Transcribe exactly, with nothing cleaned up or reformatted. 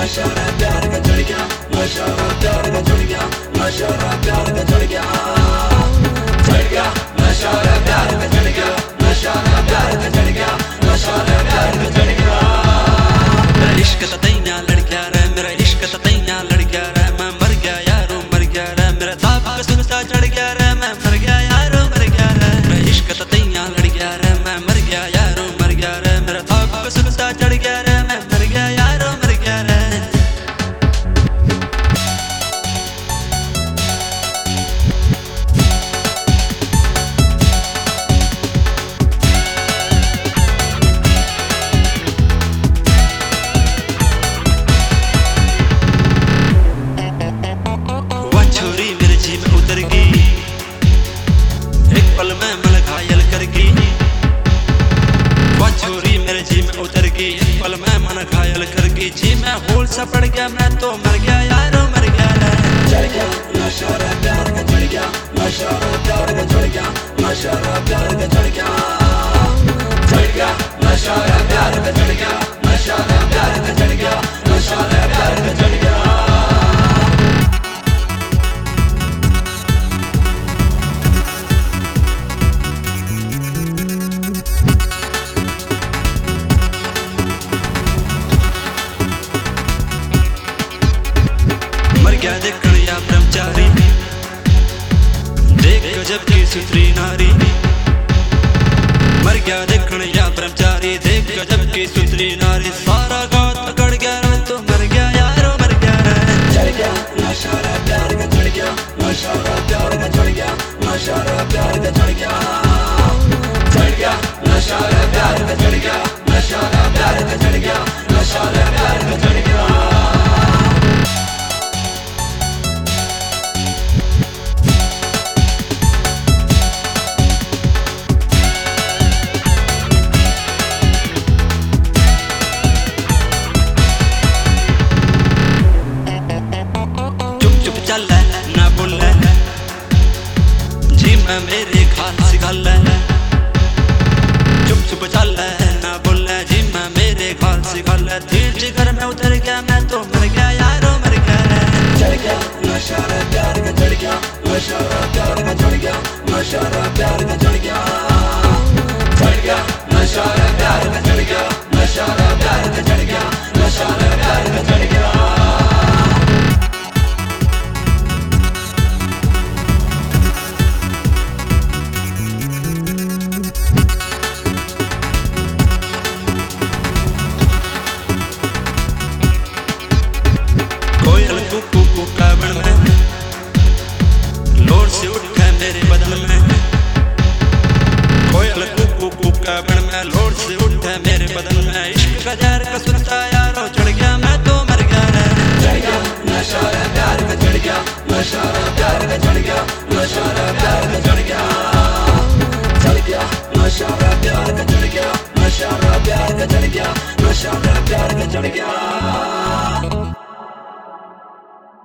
नशा रे प्यार का चढ़ गया, नशा रे प्यार का चढ़ गया, नशा रे प्यार का चढ़ गया, चढ़ गया नशा रे प्यार का चढ़ गया, नशा रे प्यार का चढ़ गया, नशा रे प्यार का चढ़ गया। मेरा इश्क ततैया लड़किया रे, मेरा इश्क ततैया लड़किया रे, मैं मर गया यारो मर गया रे, मेरा ताप का सुनसा चढ़ गया रे, मैं मर गया यारो मर गया रे। मेरा इश्क ततैया लड़किया रे, मैं मर गया यारो मर गया रे, मेरा ताप का सुनसा चढ़ गया रे, मैं मर गया यारो मर गया रे। छोरी मेरे जी में उतर गई, एक पल में मन घायल कर गई। वह छोरी मेरे जी में उतर गई, एक पल में मन घायल कर गई। जी मैं होल सा पड़ गया, मैं तो मर गया यारो मर गया रे। चढ़ गया नशा रे प्यार का चढ़ गया, नशा रे प्यार का चढ़ गया, नशा रे प्यार का चढ़ गया, चढ़ गया नशा रे प्यार का चढ़ गया, नशा रे प्यार का चढ़ गया, नशा रे प्यार का चढ़ गया। मर गया देखण या ब्रह्मचारी, देख गजब की सुथरी नारी। मर गया देखण या ब्रह्मचारी, देख गजब की सुथरी नारी। सारा गाँव पकड़ गया, मैं तो मर गया यारो मर गया रे। चढ़ गया नशा रे प्यार का चढ़ गया, नशा रे प्यार का चढ़ गया, नशा रे प्यार का चढ़ गया, चढ़ गया नशा रे प्यार का चढ़ गया, नशा रे प्यार का चढ़ गया, नशा रे प्यार का चढ़ गया। चल ना बोल जी मैं मेरे खाल सिखल, चुप चुप चल ना बोल जी मैं मेरे खाल सिखल। धीर जिगर में उतर गया, मैं तो मर गया यारो मर गया रे। चढ़ गया नशा रे प्यार का चढ़ गया, नशा रे प्यार का चढ़ गया, नशा रे प्यार का चढ़ गया, चढ़ गया नशा रे प्यार का चढ़ गया, नशा रे प्यार का चढ़ गया, नशा